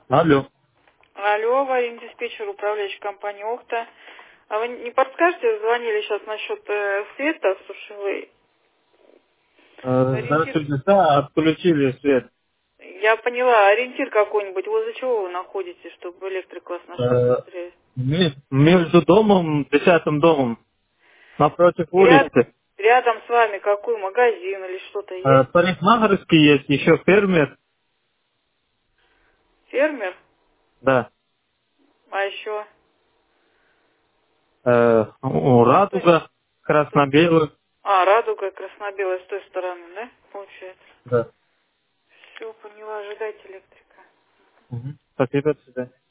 Алло. Алло, аварийный диспетчер, управляющий компании «Охта». А вы не подскажете, звонили сейчас насчет света сушевой? Ориентир, Здравствуйте. Да, отключили свет. я поняла, ориентир какой-нибудь, возле чего вы находитесь, чтобы электрик вас нашел Э, быстрее? Между домом, 10-м домом, напротив Ряд, улицы. рядом с вами какой магазин или что-то есть? Парикмахерский есть, еще фермер. Фермер? Да. А еще? Радуга, красно-белый. Радуга красно-белая с той стороны, да, получается? Да. Все, поняла, ожидайте электрика. Мгм. Спасибо, до свидания.